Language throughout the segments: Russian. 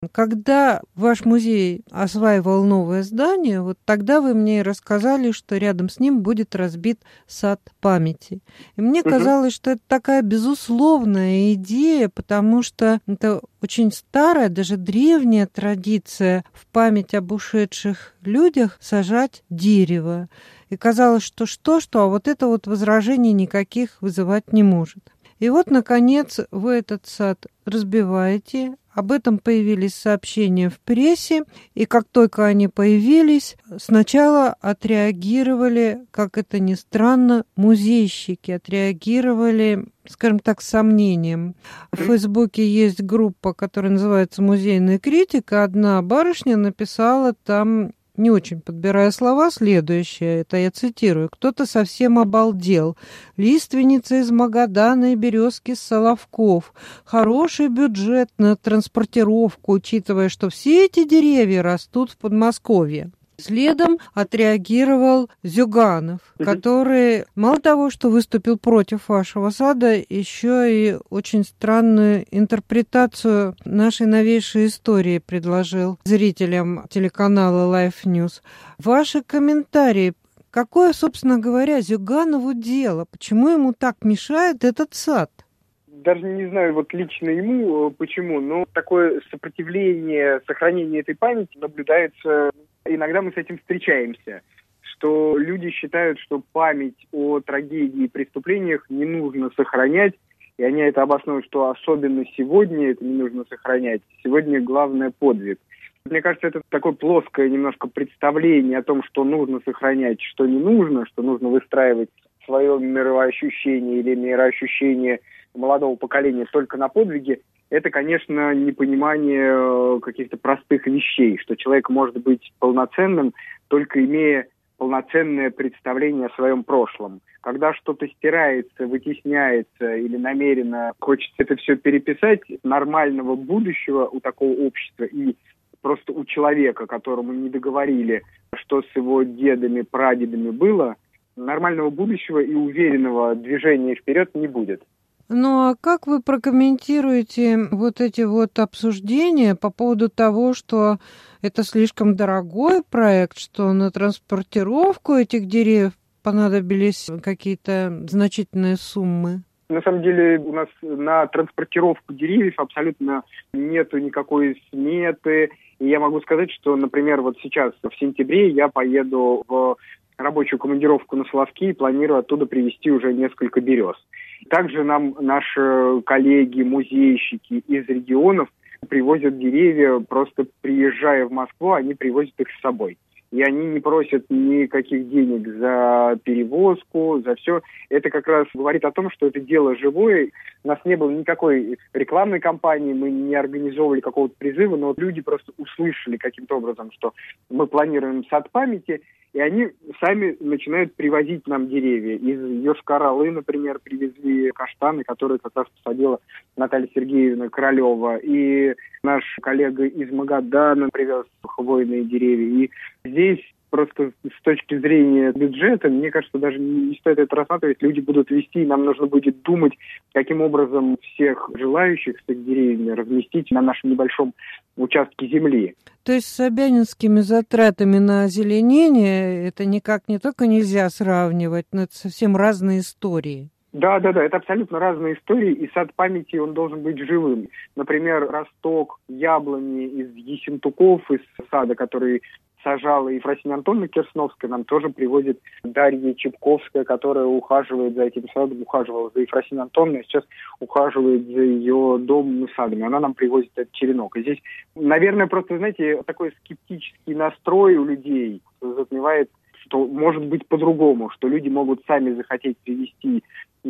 Когда ваш музей осваивал новое здание, вот тогда вы мне рассказали, что рядом с ним будет разбит сад памяти. И мне казалось, что это такая безусловная идея, потому что это очень старая, даже древняя традиция в память об ушедших людях сажать дерево. И казалось, что, а вот это вот возражений никаких вызывать не может. И вот, наконец, вы этот сад разбиваете. Об этом появились сообщения в прессе, и как только они появились, сначала отреагировали, как это ни странно, музейщики, отреагировали, скажем так, с сомнением. В Фейсбуке есть группа, которая называется «Музейная критика». Одна барышня написала там, не очень подбирая слова, следующее, это я цитирую: «Кто-то совсем обалдел. Лиственница из Магадана и березки с Соловков. Хороший бюджет на транспортировку, учитывая, что все эти деревья растут в Подмосковье». Следом отреагировал Зюганов, который мало того, что выступил против вашего сада, еще и очень странную интерпретацию нашей новейшей истории предложил зрителям телеканала Life News. Ваши комментарии. Какое, собственно говоря, Зюганову дело? Почему ему так мешает этот сад? Даже не знаю, вот лично ему почему, но такое сопротивление, сохранение этой памяти наблюдается. Иногда мы с этим встречаемся, что люди считают, что память о трагедии и преступлениях не нужно сохранять, и они это обосновывают, что особенно сегодня это не нужно сохранять. Сегодня главное подвиг. Мне кажется, это такое плоское немножко представление о том, что нужно сохранять, что не нужно, что нужно выстраивать свое мироощущение или мироощущение молодого поколения только на подвиге. Это, конечно, непонимание каких-то простых вещей, что человек может быть полноценным, только имея полноценное представление о своем прошлом. Когда что-то стирается, вытесняется или намеренно хочется это все переписать, нормального будущего у такого общества и просто у человека, которому не договорили, что с его дедами, прадедами было, нормального будущего и уверенного движения вперед не будет. Ну а как вы прокомментируете вот эти вот обсуждения по поводу того, что это слишком дорогой проект, что на транспортировку этих деревьев понадобились какие-то значительные суммы? На самом деле у нас на транспортировку деревьев абсолютно нету никакой сметы. И я могу сказать, что, например, вот сейчас в сентябре я поеду в рабочую командировку на Соловки и планирую оттуда привезти уже несколько берез. Также нам наши коллеги, музейщики из регионов привозят деревья, просто приезжая в Москву, они привозят их с собой. И они не просят никаких денег за перевозку, за все. Это как раз говорит о том, что это дело живое. У нас не было никакой рекламной кампании, мы не организовывали какого-то призыва, но люди просто услышали каким-то образом, что мы планируем сад памяти, и они сами начинают привозить нам деревья. Из Йошкар-Олы, например, привезли каштаны, которые как раз посадила Наталья Сергеевна Королева. И наш коллега из Магадана привез хвойные деревья. И здесь просто с точки зрения бюджета, мне кажется, даже не стоит это рассматривать. Люди будут вести, и нам нужно будет думать, каким образом всех желающих с этими деревьями разместить на нашем небольшом участке земли. То есть с собянинскими затратами на озеленение это никак не только нельзя сравнивать, но это совсем разные истории. Да, это абсолютно разные истории, и сад памяти, он должен быть живым. Например, росток яблони из Ессентуков, из сада, который сажала Ефросинья Антоновна Керсновская, нам тоже приводит Дарья Чепковская, которая ухаживает за этим садом, ухаживала за Ефросиньей Антоновной, сейчас ухаживает за ее домом и садом, и она нам привозит этот черенок. И здесь, наверное, просто, знаете, такой скептический настрой у людей затмевает, что может быть по-другому, что люди могут сами захотеть привезти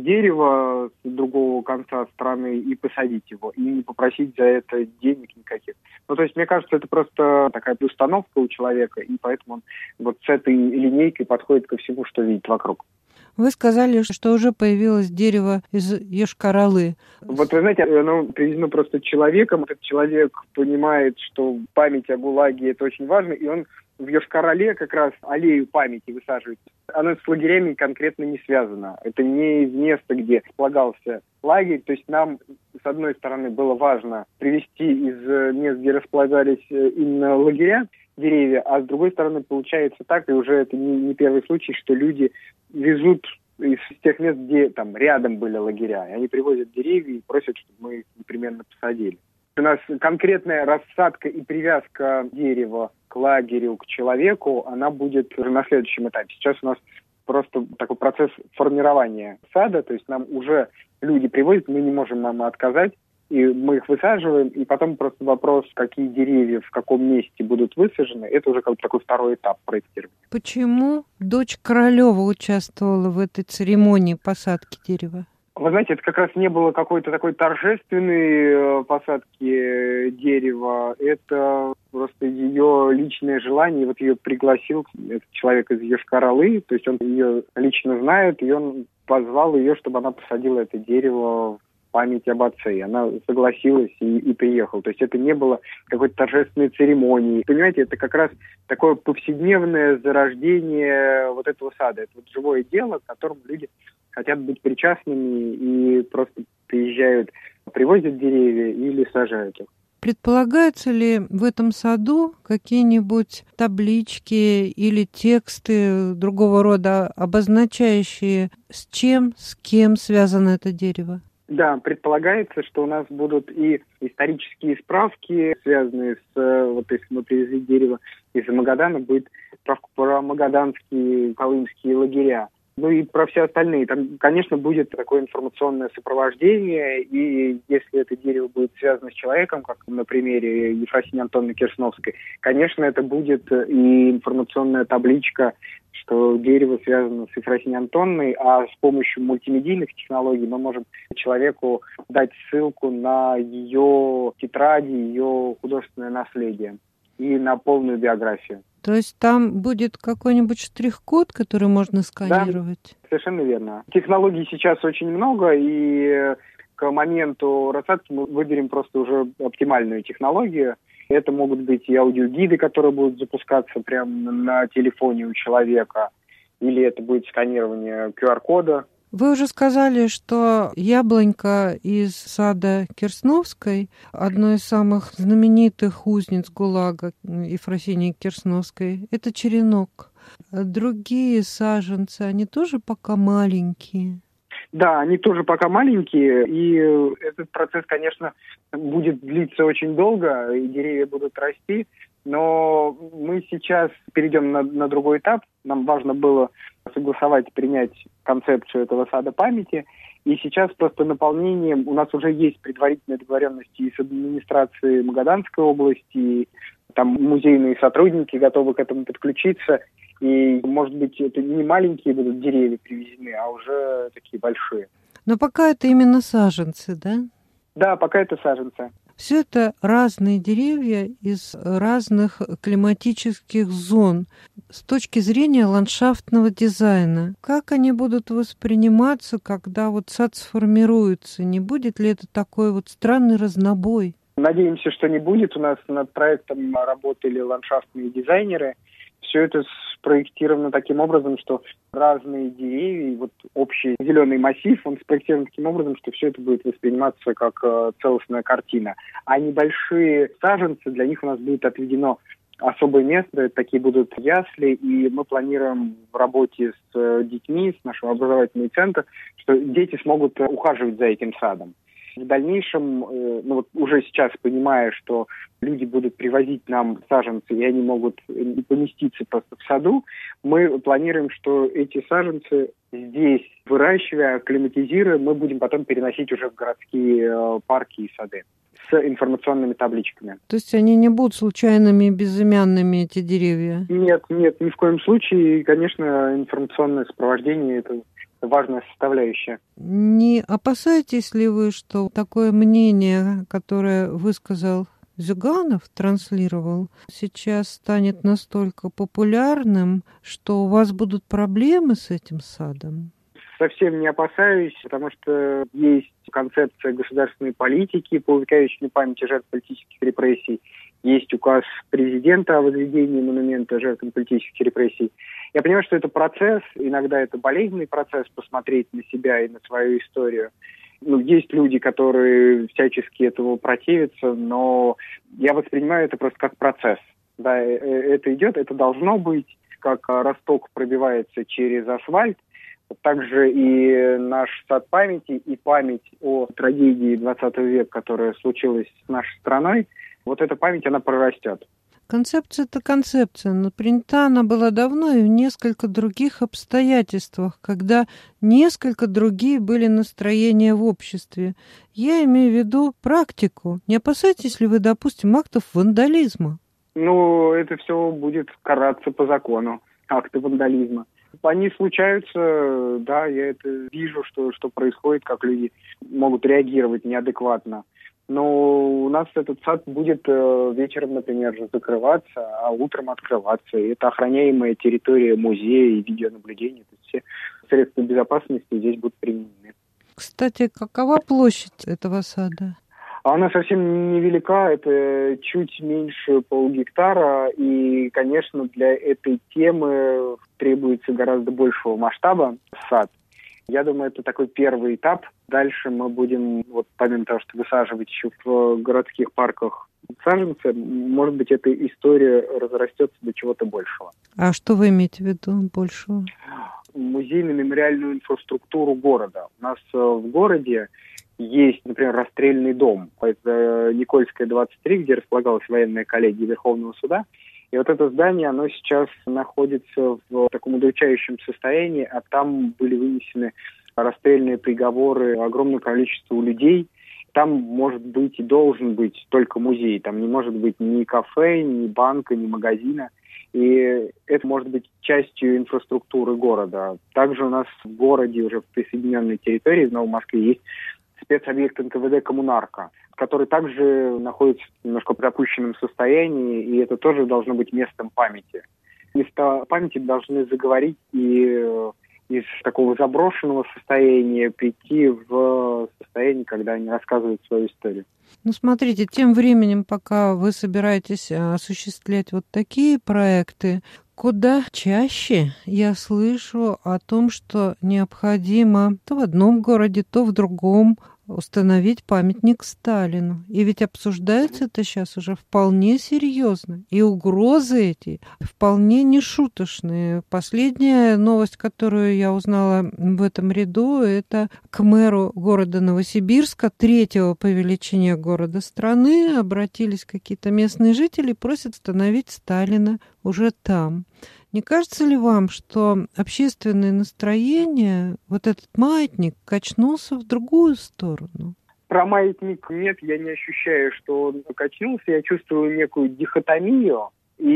дерево с другого конца страны и посадить его, и не попросить за это денег никаких. Ну, то есть, мне кажется, это просто такая установка у человека, и поэтому он вот с этой линейкой подходит ко всему, что видит вокруг. Вы сказали, что уже появилось дерево из йошкар-олы. Вот вы знаете, оно привезено просто человеком. Этот человек понимает, что память о ГУЛАГе – это очень важно, и он в Йошкар-Оле как раз аллею памяти высаживает. Оно с лагерями конкретно не связано. Это не из места, где располагался лагерь. То есть нам, с одной стороны, было важно привезти из мест, где располагались именно лагеря, деревья, а с другой стороны, получается так, и уже это не первый случай, что люди везут из тех мест, где там рядом были лагеря, и они привозят деревья и просят, чтобы мы их непременно посадили. У нас конкретная рассадка и привязка дерева к лагерю, к человеку, она будет уже на следующем этапе. Сейчас у нас просто такой процесс формирования сада, то есть нам уже люди привозят, мы не можем нам отказать, и мы их высаживаем, и потом просто вопрос, какие деревья в каком месте будут высажены, это уже как бы такой второй этап проектирования. Почему дочь Королева участвовала в этой церемонии посадки дерева? Вы знаете, это как раз не было какой-то такой торжественной посадки дерева. Это просто ее личное желание. И вот ее пригласил этот человек из Йошкар-Олы, то есть он ее лично знает, и он позвал ее, чтобы она посадила это дерево в память об отце. И она согласилась и приехала. То есть это не было какой-то торжественной церемонии. Понимаете, это как раз такое повседневное зарождение вот этого сада. Это вот живое дело, к которому люди хотят быть причастными и просто приезжают, привозят деревья или сажают их. Предполагается ли в этом саду какие-нибудь таблички или тексты другого рода, обозначающие, с чем, с кем связано это дерево? Да, предполагается, что у нас будут и исторические справки, связанные с, вот если мы привезли дерево из Магадана, будет справка про магаданские, колымские лагеря. Ну и про все остальные. Там, конечно, будет такое информационное сопровождение, и если это дерево будет связано с человеком, как на примере Ефросиньи Антоновны Керсновской, конечно, это будет и информационная табличка, что дерево связано с Ефросиньей Антоновной, а с помощью мультимедийных технологий мы можем человеку дать ссылку на ее тетради, ее художественное наследие и на полную биографию. То есть там будет какой-нибудь штрих-код, который можно сканировать? Да, совершенно верно. Технологий сейчас очень много, и к моменту рассадки мы выберем просто уже оптимальную технологию. Это могут быть и аудиогиды, которые будут запускаться прямо на телефоне у человека, или это будет сканирование QR-кода. Вы уже сказали, что яблонька из сада Керсновской, одной из самых знаменитых узниц ГУЛАГа Ефросиньи Керсновской, это черенок. Другие саженцы, они тоже пока маленькие? Да, они тоже пока маленькие, и этот процесс, конечно, будет длиться очень долго, и деревья будут расти, но мы сейчас перейдем на другой этап. Нам важно было согласовать, принять концепцию этого сада памяти, и сейчас просто наполнением у нас уже есть предварительные договоренности и с администрацией Магаданской области, там музейные сотрудники готовы к этому подключиться. И, может быть, это не маленькие будут деревья привезены, а уже такие большие. Но пока это именно саженцы, да? Да, пока это саженцы. Все это разные деревья из разных климатических зон. С точки зрения ландшафтного дизайна, как они будут восприниматься, когда вот сад сформируется? Не будет ли это такой вот странный разнобой? Надеемся, что не будет. У нас над проектом работали ландшафтные дизайнеры. Все это спроектировано таким образом, что разные деревья, вот общий зеленый массив, он спроектирован таким образом, что все это будет восприниматься как целостная картина. А небольшие саженцы, для них у нас будет отведено особое место, такие будут ясли, и мы планируем в работе с детьми, с нашего образовательного центра, что дети смогут ухаживать за этим садом. В дальнейшем, уже сейчас понимая, что люди будут привозить нам саженцы, и они могут поместиться просто в саду, мы планируем, что эти саженцы здесь, выращивая, акклиматизируя, мы будем потом переносить уже в городские парки и сады с информационными табличками. То есть они не будут случайными, безымянными, эти деревья? Нет, ни в коем случае. И, конечно, информационное сопровождение – это важная составляющая. Не опасаетесь ли вы, что такое мнение, которое высказал Зюганов, транслировал, сейчас станет настолько популярным, что у вас будут проблемы с этим садом? совсем не опасаюсь, потому что есть концепция государственной политики по увековечению памяти жертв политических репрессий, есть указ президента о возведении монумента жертвам политических репрессий. Я понимаю, что это процесс, иногда это болезненный процесс, посмотреть на себя и на свою историю. Есть люди, которые всячески этому противятся, но я воспринимаю это просто как процесс. Да, это идет, это должно быть, как росток пробивается через асфальт. Также и наш сад памяти, и память о трагедии 20 века, которая случилась с нашей страной, вот эта память, она прорастет. Концепция-то концепция, но принята она была давно и в несколько других обстоятельствах, когда несколько другие были настроения в обществе. Я имею в виду практику. Не опасаетесь ли вы, допустим, актов вандализма? Это все будет караться по закону, акты вандализма. Они случаются, да, я это вижу, что происходит, как люди могут реагировать неадекватно. Но у нас этот сад будет вечером, например, закрываться, а утром открываться. И это охраняемая территория музея и видеонаблюдения. То есть все средства безопасности здесь будут применены. Кстати, какова площадь этого сада? Она совсем невелика, это чуть меньше полгектара. И, конечно, для этой темы требуется гораздо большего масштаба сад. Я думаю, это такой первый этап. Дальше мы будем, помимо того, что высаживать еще в городских парках саженцы, может быть, эта история разрастется до чего-то большего. А что вы имеете в виду большего? Музейно-мемориальную инфраструктуру города. У нас в городе есть, например, расстрельный дом. Это Никольская, 23, где располагалась военная коллегия Верховного суда. И вот это здание, оно сейчас находится в таком удручающем состоянии, а там были вынесены расстрельные приговоры огромному количеству людей. Там может быть и должен быть только музей. Там не может быть ни кафе, ни банка, ни магазина. И это может быть частью инфраструктуры города. Также у нас в городе, уже в присоединенной территории, в Новой Москве, есть спецобъект НКВД «Коммунарка», который также находится в немножко запущенном состоянии, и это тоже должно быть местом памяти. Места памяти должны заговорить и из такого заброшенного состояния прийти в состояние, когда они рассказывают свою историю. Смотрите, тем временем, пока вы собираетесь осуществлять вот такие проекты, куда чаще я слышу о том, что необходимо то в одном городе, то в другом установить памятник Сталину. И ведь обсуждается это сейчас уже вполне серьезно. И угрозы эти вполне нешуточные. Последняя новость, которую я узнала в этом ряду, это к мэру города Новосибирска, третьего по величине города страны, обратились какие-то местные жители и просят установить Сталина уже там. Не кажется ли вам, что общественное настроение, вот этот маятник, качнулся в другую сторону? Про маятник нет, я не ощущаю, что он качнулся. Я чувствую некую дихотомию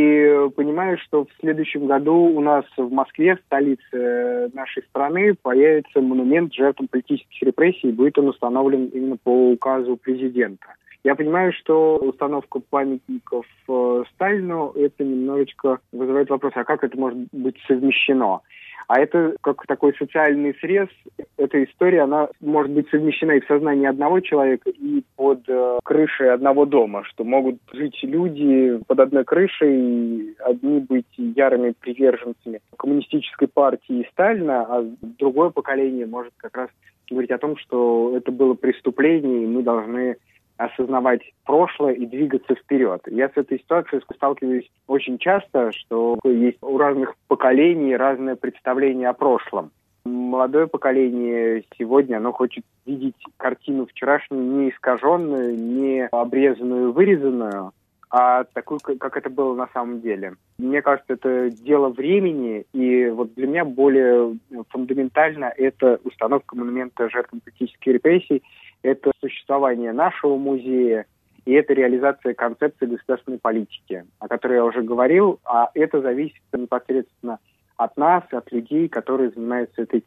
и понимаю, что в следующем году у нас в Москве, в столице нашей страны, появится монумент жертвам политических репрессий, и будет он установлен именно по указу президента. Я понимаю, что установка памятников Сталину, это немножечко вызывает вопрос, а как это может быть совмещено? А это как такой социальный срез. Эта история, она может быть совмещена и в сознании одного человека, и под крышей одного дома, что могут жить люди под одной крышей, одни быть ярыми приверженцами коммунистической партии и Сталина, а другое поколение может как раз говорить о том, что это было преступление, и мы должны осознавать прошлое и двигаться вперед. Я с этой ситуацией сталкиваюсь очень часто, что есть у разных поколений разное представление о прошлом. Молодое поколение сегодня, оно хочет видеть картину вчерашнюю не искаженную, не обрезанную, вырезанную, а такую, как это было на самом деле. Мне кажется, это дело времени, и вот для меня более фундаментально это установка монумента жертвам политических репрессий, это существование нашего музея, и это реализация концепции государственной политики, о которой я уже говорил, а это зависит непосредственно от нас, от людей, которые занимаются этой темой.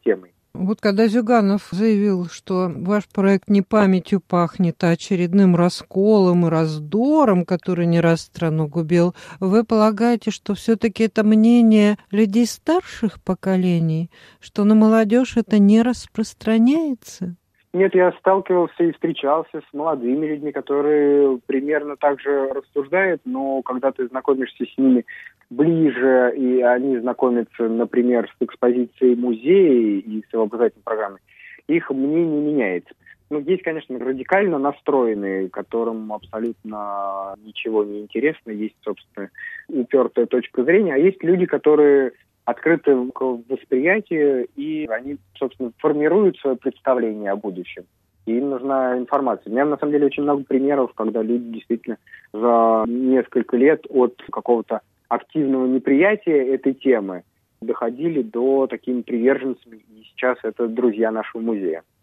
Вот когда Зюганов заявил, что ваш проект не памятью пахнет, а очередным расколом и раздором, который не раз страну губил, вы полагаете, что все-таки это мнение людей старших поколений, что на молодежь это не распространяется? Нет, я сталкивался и встречался с молодыми людьми, которые примерно так же рассуждают, но когда ты знакомишься с ними ближе, и они знакомятся, например, с экспозицией музея и с его образовательной программой, их мнение меняется. Ну, есть, конечно, радикально настроенные, которым абсолютно ничего не интересно, есть, собственно, упертая точка зрения, а есть люди, которые открыты к восприятию, и они, собственно, формируют свое представление о будущем. И им нужна информация. У меня, на самом деле, очень много примеров, когда люди действительно за несколько лет от какого-то активного неприятия этой темы доходили до такими приверженцами, и сейчас это друзья нашего музея.